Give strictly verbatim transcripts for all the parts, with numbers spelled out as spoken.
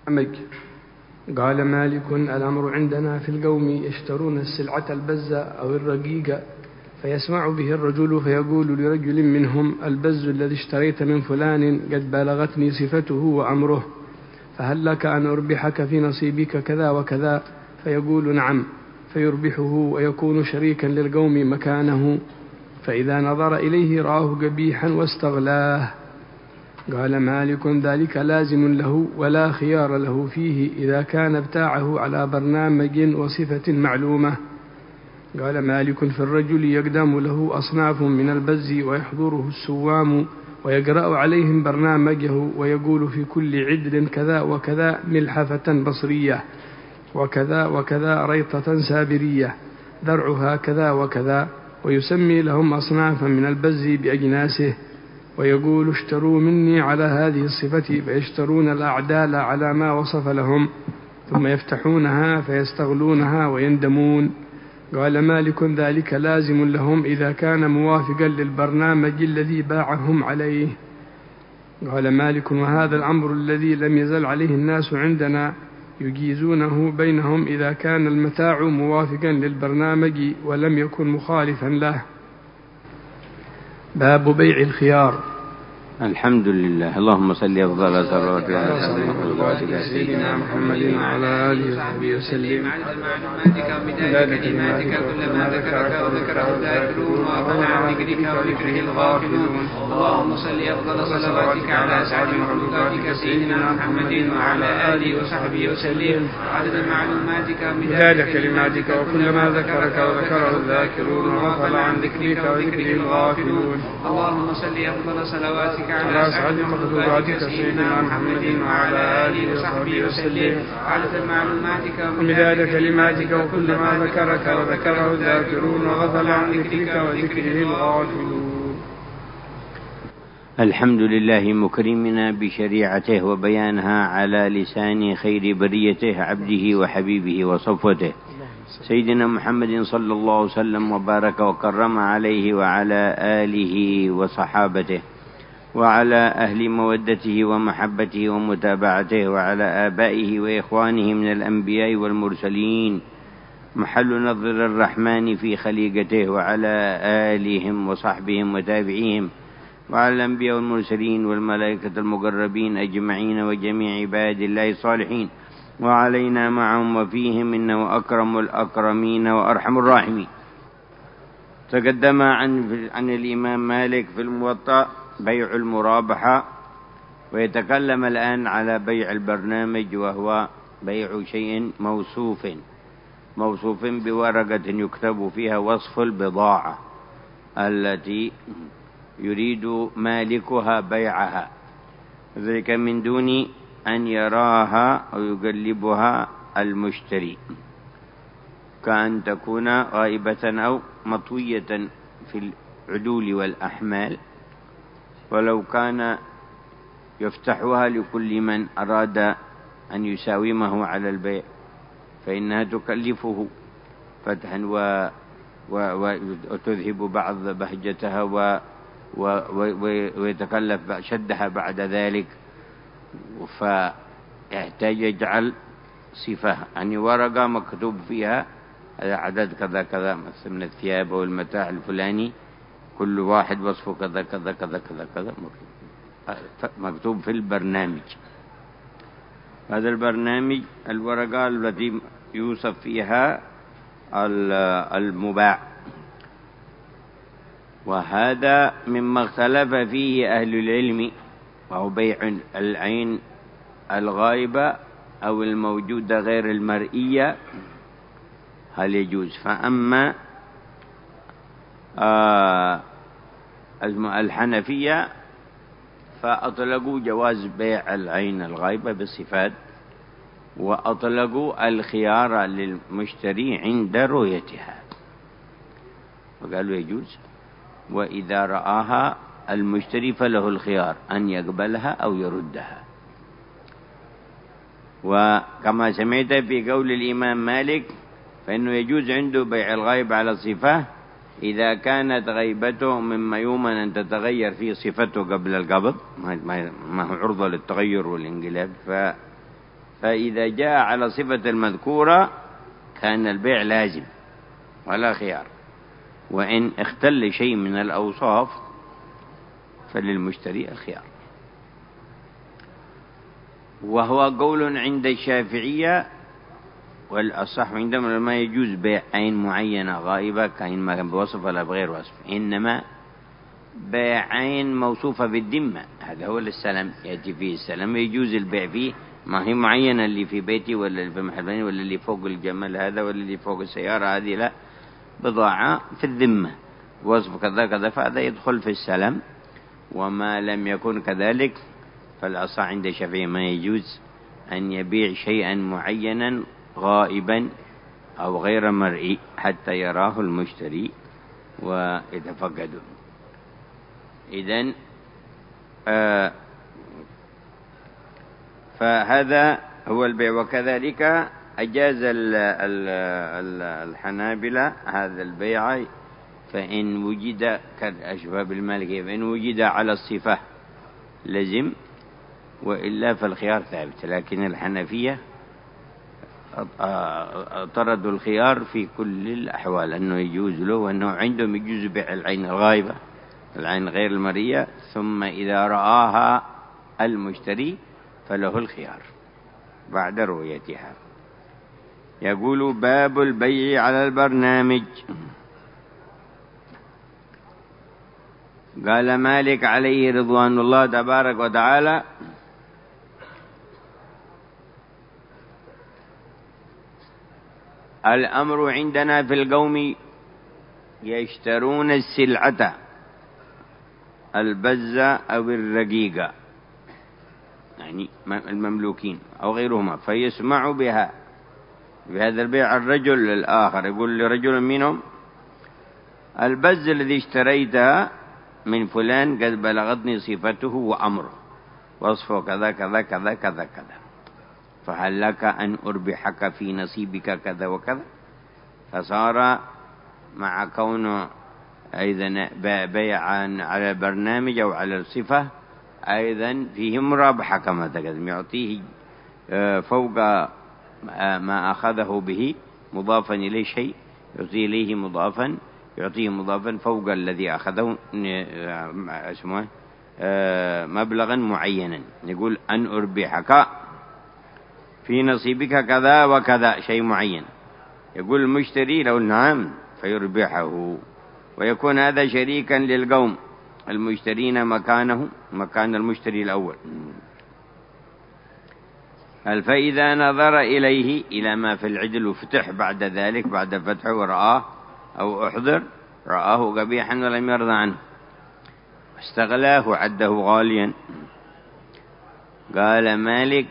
أمك. قال مالك: الأمر عندنا في القوم يشترون السلعة البزة أو الرقيقة، فيسمع به الرجل فيقول لرجل منهم: البز الذي اشتريت من فلان قد بلغتني صفته وأمره، فهل لك أن أربحك في نصيبك كذا وكذا؟ فيقول: نعم، فيربحه ويكون شريكا للقوم مكانه، فإذا نظر إليه رآه قبيحا واستغلاه. قال مالك: ذلك لازم له ولا خيار له فيه إذا كان ابتاعه على برنامج وصفة معلومة. قال مالك: في الرجل يقدم له أصناف من البز ويحضره السوام ويقرأ عليهم برنامجه ويقول في كل عدل كذا وكذا ملحفة بصرية، وكذا وكذا ريطة سابرية درعها كذا وكذا، ويسمي لهم أصنافا من البز بأجناسه، ويقول: اشتروا مني على هذه الصفة، فيشترون الأعدال على ما وصف لهم، ثم يفتحونها فيستغلونها ويندمون. قال مالك: ذلك لازم لهم إذا كان موافقا للبرنامج الذي باعهم عليه. قال مالك: وهذا الأمر الذي لم يزل عليه الناس عندنا يجيزونه بينهم إذا كان المتاع موافقا للبرنامج ولم يكن مخالفا له. باب بيع الخيار. الحمد لله. اللهم صل أفضل صلوات على سيدنا محمد وعلى آله وصحبه وسلم. معلوماتك وبداية كلماتك كلما ذكرك وذكره الذاكرون وأغنى عن ذكرك وذكره الغافلون. اللهم صل أفضل صلواتك على أسعد مخلوقاتك سيدنا محمد وعلى آله وصحبه وسلم. عدد معلوماتك وبداية كلماتك وكلما ذكرك وذكره الذاكرون وغفل عن ذكرك وذكره الغافلون. اللهم صل أفضل صلواتك على أسعد مخلوقاتك سيدنا محمد وعلى آله وصحبه وسلم. عدد معلوماتك ومداد كلماتك وكلما ذكرك وذكره الذاكرون وغفل عن ذكرك وذكره الغافلون. الحمد لله مكرمنا بشريعته وبيانها على لسان خير بريته عبده وحبيبه وصفوته سيدنا محمد صلى الله عليه وسلم وبارك وكرم عليه وعلى آله وصحابته وعلى أهل مودته ومحبته ومتابعته وعلى آبائه وإخوانه من الأنبياء والمرسلين محل نظر الرحمن في خليقته وعلى آلهم وصحبهم وتابعيهم وعلى الأنبياء والمرسلين والملائكة المقربين أجمعين وجميع عباد الله الصالحين وعلينا معهم وفيهم إنه أكرم الأكرمين وأرحم الراحمين. تقدم عن, عن الإمام مالك في الموطأ بيع المرابحة، ويتكلم الآن على بيع البرنامج، وهو بيع شيء موصوف موصوف بورقة يكتب فيها وصف البضاعة التي يريد مالكها بيعها، ذلك من دون أن يراها أو يقلبها المشتري، كأن تكون غائبة أو مطوية في العدول والأحمال، ولو كان يفتحها لكل من أراد أن يساومه على البيع فإنها تكلفه فتحا و... و... وتذهب بعض بهجتها و... و... و... ويتكلف شدها بعد ذلك، فيحتاج يجعل صفة يعني ورقة مكتوب فيها عدد كذا كذا مثل من الثياب أو المتاع الفلاني، كل واحد وصفه كذا كذا كذا كذا كذا مكتوب في البرنامج. هذا البرنامج الورقة التي يوصف فيها المباع، وهذا مما اختلف فيه أهل العلم، وهو بيع العين الغائبة أو الموجودة غير المرئية هل يجوز. فأما آه الحنفية فأطلقوا جواز بيع العين الغائبة بالصفات، وأطلقوا الخيار للمشتري عند رؤيتها، وقالوا يجوز، وإذا رآها المشتري فله الخيار أن يقبلها أو يردها. وكما سمعت في قول الإمام مالك فإنه يجوز عنده بيع الغائب على الصفة إذا كانت غيبته مما يؤمن أن تتغير فيه صفته قبل القبض، ما هو عرضة للتغير والانقلاب، ف فإذا جاء على صفة المذكورة كان البيع لازم ولا خيار، وإن اختل شيء من الأوصاف فللمشتري الخيار. وهو قول عند الشافعية، والأصح عندما ما يجوز بيع عين معينة غائبة كائن ما كان بوصف ولا بغير وصف، إنما بيع عين موصوفة بالذمة، هذا هو السلم، يأتي فيه السلم يجوز البيع فيه، ما هي معينة اللي في بيتي ولا اللي في محلين ولا اللي فوق الجمل هذا ولا اللي فوق السيارة هذه، لا، بضاعة في الذمة وصف كذا كذا، فهذا يدخل في السلم. وما لم يكن كذلك فالأصح عند الشافعي ما يجوز أن يبيع شيئا معينا غائبا أو غير مرئي حتى يراه المشتري ويتفقده. إذن آه فهذا هو البيع. وكذلك أجاز الحنابلة هذا البيع فإن وجد كالأشباب المالكية، فإن وجد على الصفة لزم، وإلا فالخيار ثابت. لكن الحنفية طردوا الخيار في كل الأحوال، أنه يجوز له، وأنه عندهم يجوز بيع العين الغائبة، العين غير المرئية، ثم إذا رآها المشتري فله الخيار بعد رؤيتها. يقول: باب البيع على البرنامج. قال مالك عليه رضوان الله تبارك وتعالى: الأمر عندنا في القوم يشترون السلعة البزة أو الرقيقة، يعني المملوكين أو غيرهما، فيسمع بها بهذا البيع الرجل للآخر، يقول لرجل منهم: البز الذي اشتريتها من فلان قد بلغتني صفته وأمره وصفه كذا كذا كذا كذا كذا، فهل لك أن أربحك في نصيبك كذا وكذا؟ فصار مع كونه أيضا بيعا على البرنامج أو على الصفة أيضا فيه مرابحة كما تقدم، يعطيه فوق ما أخذه به مضافا إليه شيء، يعطيه إليه مضافا، يعطيه مضافا فوق الذي أخذه اسمه مبلغا معينا. يقول: أن أربحك في نصيبك كذا وكذا، شيء معين. يقول المشتري له: نعم، فيربحه، ويكون هذا شريكا للقوم المشترين مكانه مكان المشتري الأول. فإذا نظر إليه إلى ما في العدل وفتح بعد ذلك بعد فتحه ورآه أو أحضر رآه قبيحا ولم يرضى عنه استغلاه عده غاليا، قال مالك: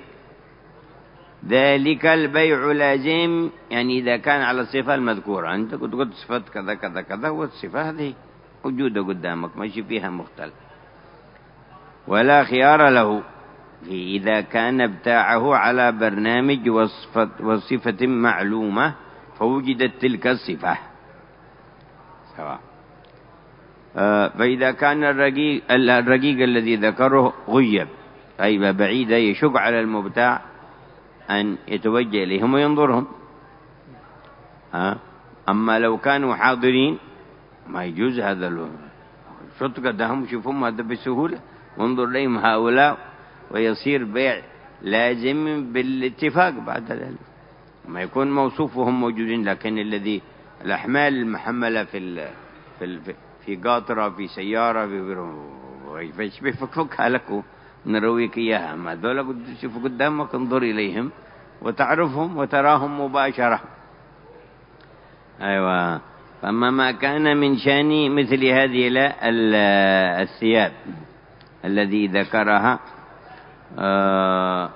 ذلك البيع لازم، يعني إذا كان على الصفة المذكورة، أنت قلت قلت صفة كذا كذا كذا، والصفة هذه موجودة قدامك ماشي فيها مختلف، ولا خيار له إذا كان ابتاعه على برنامج وصفة, وصفة معلومة فوجدت تلك الصفة سواء. فإذا كان الرقيق, الرقيق الذي ذكره غيب غيبة بعيدة يشق على المبتاع أن يتوجه إليهم وينظرهم. أما لو كانوا حاضرين ما يجوز هذا، شط قدهم يشوفهم هذا بسهولة وانظر لهم هؤلاء، ويصير بيع لازم بالاتفاق بعد ذلك، ما يكون موصوفهم موجودين. لكن الذي الأحمال المحملة في ال في ال في قاطرة في سيارة في بيفكفكها لك ونرويك إياها، ما ذولا قد تشوف قدامك انظر إليهم وتعرفهم وتراهم مباشرة. أيوة. فأما ما كان من شأن مثل هذه الثياب الذي ذكرها آه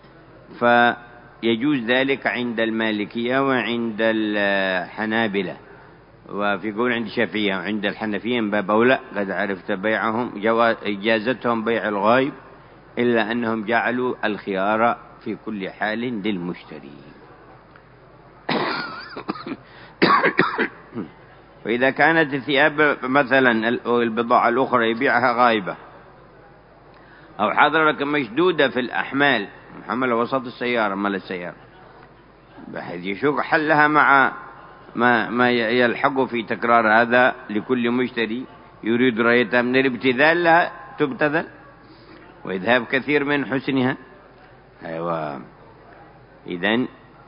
فيجوز ذلك عند المالكية وعند الحنابلة، وفي قول عند الشافعية وعند الحنفية باب أولى قد عرفت بيعهم إجازتهم بيع الغائب، إلا أنهم جعلوا الخيار في كل حال للمشتري. وإذا كانت الثياب مثلا البضاعة الأخرى يبيعها غائبة أو حضرك مشدودة في الأحمال محملة وسط السيارة مال السيارة، بحيث يشوق حلها مع ما ما يلحق في تكرار هذا لكل مشتري يريد رأيتها من الابتذال لها تبتذل وإذهاب كثير من حسنها. أيوة. إذن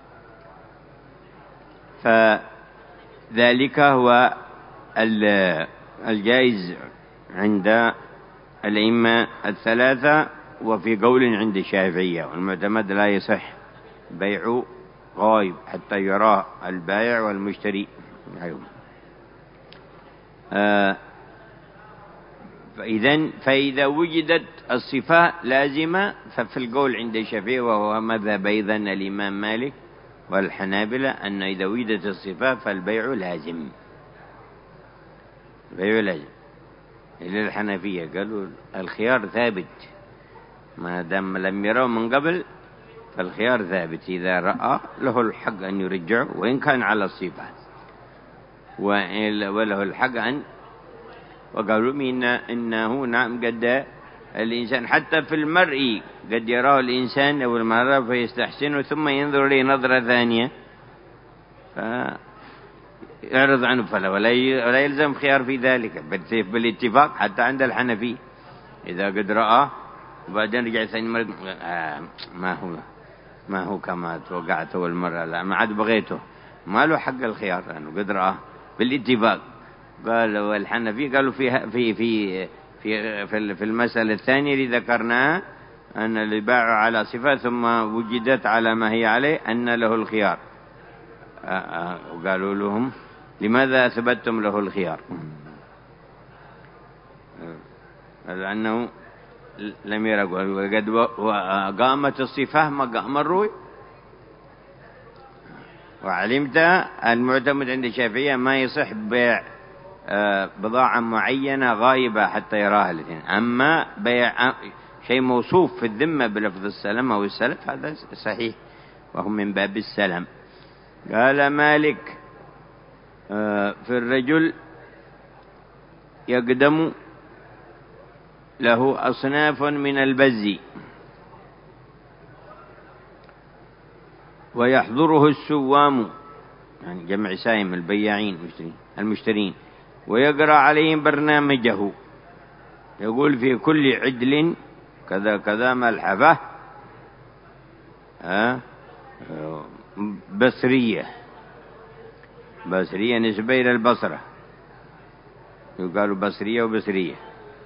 فذلك هو الجائز عند الأئمة الثلاثة، وفي قول عند الشافعية والمعتمد لا يصح بيع غايب حتى يراه البائع والمشتري. أيوة. آه فإذا فإذا وجدت الصفة لازمة ففي القول عند الشافعي، وهو مذهب أيضا الإمام مالك والحنابلة، أن إذا وجدت الصفة فالبيع لازم. البيع لازم. إلى الحنفية قالوا الخيار ثابت ما دام لم يروا من قبل، فالخيار ثابت، إذا رأى له الحق أن يرجعه وإن كان على الصفة، وله الحق أن وقالوا إن إنه نعم قد الإنسان حتى في المرء قد يراه الإنسان أول مرة فيستحسنه ثم ينظر إليه نظرة ثانية فيعرض عنه، فلا ولا يلزم خيار في ذلك بالاتفاق حتى عند الحنفي. إذا قد رأى وبعدين رجع ثاني مرة آه ما هو ما هو كما توقعته أول مرة، لا ما عاد بغيته، ما له حق الخيار لأنه قد رأى بالاتفاق. قال والحنفي قالوا في في في في في المسألة الثانية اللي ذكرناها أن اللي باع على صفة ثم وجدت على ما هي عليه أن له الخيار. وقالوا لهم لماذا أثبتتم له الخيار؟ لأنه لم يرى وقد وقامت الصفة مقام الروي. وعلمت المعتمد عند الشافعية ما يصح بيع بضاعة معينة غائبة حتى يراها الاثنين، أما بيع شيء موصوف في الذمة بلفظ السلم أو السلف هذا صحيح وهم من باب السلم. قال مالك في الرجل يقدم له أصناف من البز ويحضره السوام، يعني جمع سايم البياعين المشترين، ويقرأ عليهم برنامجه، يقول في كل عدل كذا كذا ملحفة بصرية، بصرية نسبة إلى البصرة، يقالوا بصرية وبصرية،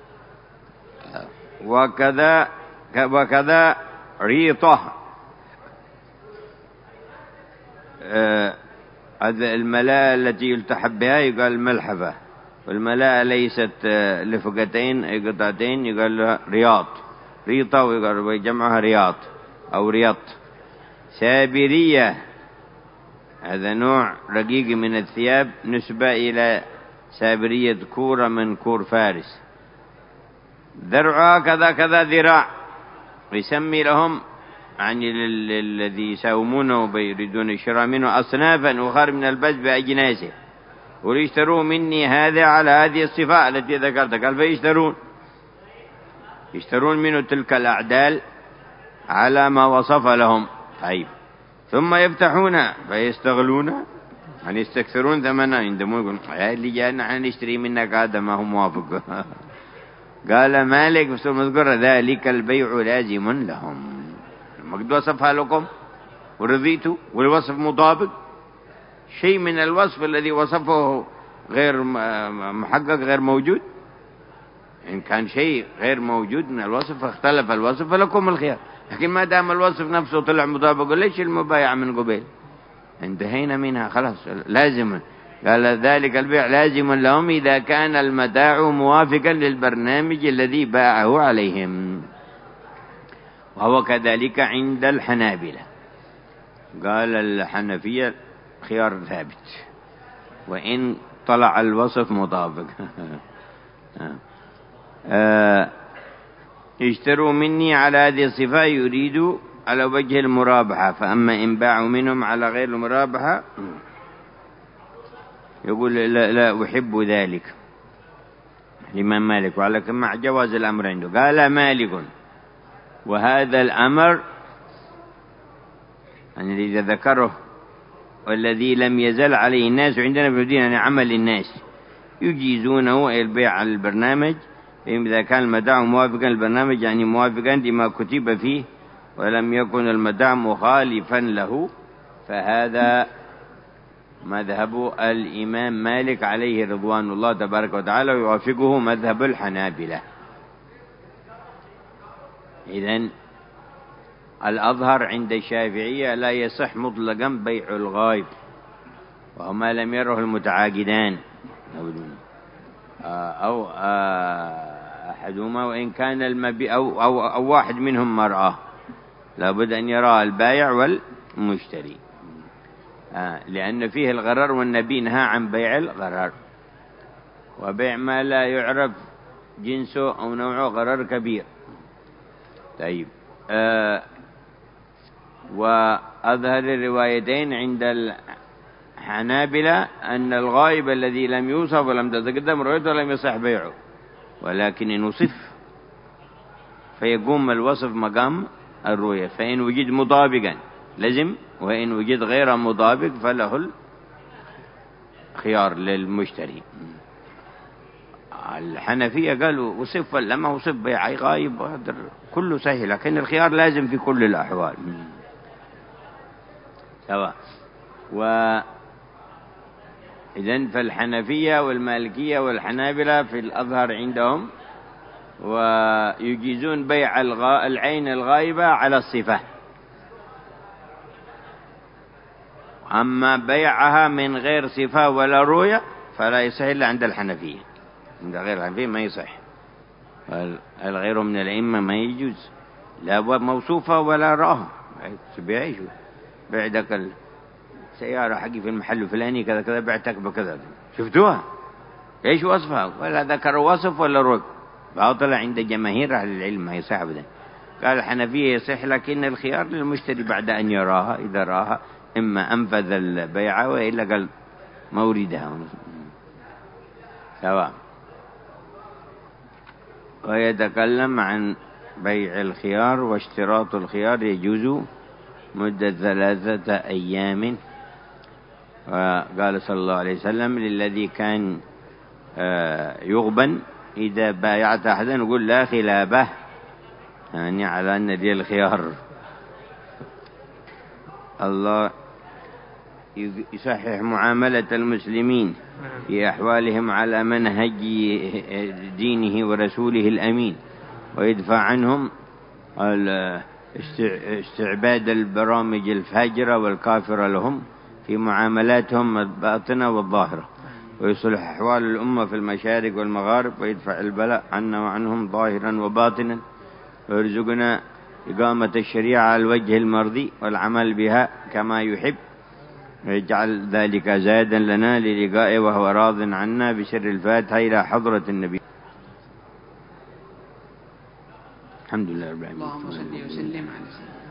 وكذا وكذا ريطة هذا الملاء التي يلتحب بها يقال ملحفة، والملاء ليست لفقتين أي قطعتين يقال لها رياط، ريطة ويقال جمعها رياط أو رياط. سابرية هذا نوع رقيق من الثياب نسبة إلى سابرية كورة من كور فارس، ذرعها كذا كذا ذراع، ويسمي لهم يعني الذي يساومونه ويريدون الشراء منه أصنافا أخرى من البز بأجناسه، وليشتروا مني هذا على هذه الصفة التي ذكرتها. قال فيشترون يشترون منه تلك الأعدال على ما وصف لهم. طيب ثم يفتحون فيستغلون يعني يستكثرون ثمنه، عندما يقولون اللي جاءنا نحن نشتري منك هذا ما هو موافق. قال مالك بسم مذكر ذلك البيع لازم لهم، مقد وصفها لكم ورضيتوا والوصف مطابق، شيء من الوصف الذي وصفه غير محقق غير موجود، إن كان شيء غير موجود من الوصف فاختلف الوصف فلكم الخيار، لكن ما دام الوصف نفسه طلع مطابق ليش المبايع من قبل؟ انتهينا منها خلاص لازم. قال ذلك البيع لازم لهم إذا كان المتاع موافقا للبرنامج الذي باعه عليهم، وهو كذلك عند الحنابلة. قال الحنفية خيار ثابت وإن طلع الوصف مطابق. اشتروا مني على هذه الصفة يريد على وجه المرابحة، فأما إن باعوا منهم على غير المرابحة يقول لا, لا أحب ذلك. الإمام مالك ولكن مع جواز الأمر عنده. قال مالك وهذا الأمر يعني إذا ذكره والذي لم يزل عليه الناس عندنا في المدينة يعني عمل الناس يجيزونه البيع على البرنامج إذا كان المدعو موافقا للبرنامج يعني موافقا لما كتب فيه ولم يكن المدعو مخالفا له، فهذا مذهب الإمام مالك عليه رضوان الله تبارك وتعالى ويوافقه مذهب الحنابلة. إذن الأظهر عند الشافعية لا يصح مطلقا بيع الغائب وهو ما لم يره المتعاقدان أو أحدهما وإن كان المبيع أو, أو, أو واحد منهم مرأة لابد أن يرى البائع والمشتري، لأن فيه الغرر والنبي نهى عن بيع الغرر، وبيع ما لا يعرف جنسه أو نوعه غرر كبير. طيب آه وأظهر الروايتين عند الحنابلة أن الغائب الذي لم يوصف ولم تتقدم رؤيته لم يصح بيعه، ولكن إن وصف فيقوم الوصف مقام الرؤية، فإن وجد مطابقا لزم، وإن وجد غير مطابق فله الخيار للمشتري. الحنفية قالوا وصف لما وصف بيع غائب كله سهل، لكن الخيار لازم في كل الأحوال سواء. وإذن فالحنفية والمالكية والحنابلة في الأظهر عندهم ويجيزون بيع العين الغائبة على الصفة، أما بيعها من غير صفة ولا رؤية فلا يصح إلا عند الحنفية، عند غير الحنفية ما يصح. الغير من الأئمة ما يجوز لا موصوفة ولا راه بيعيشوا بعدك السيارة حقي في المحل الفلاني كذا كذا بعتك بكذا، شفتوها ايش وصفها ولا ذكر وصف ولا رؤية، باطل عند جماهير أهل العلم ما يصح أبدا. قال الحنفية يصح لكن الخيار للمشتري بعد أن يراها، إذا راها إما أنفذ البيع وإلا قال موردها سواء. ويتكلم عن بيع الخيار واشتراط الخيار يجوز مدة ثلاثة أيام، وقال صلى الله عليه وسلم للذي كان يغبن إذا بايعت أحدا يقول لا خلابه، يعني على أن دي الخيار. الله يصحح معاملة المسلمين في أحوالهم على منهج دينه ورسوله الأمين، ويدفع عنهم استعباد البرامج الفاجرة والكافرة لهم في معاملاتهم الباطنة والظاهرة، ويصلح أحوال الأمة في المشارق والمغارب، ويدفع البلاء عنا وعنهم ظاهرا وباطنا، ويرزقنا إقامة الشريعة على الوجه المرضي والعمل بها كما يحب، ويجعل ذلك زادا لنا للقائه وهو راض عنا بسر الفاتحة إلى حضرة النبي. الحمد لله رب العالمين. اللهم صل وسلم على سيدنا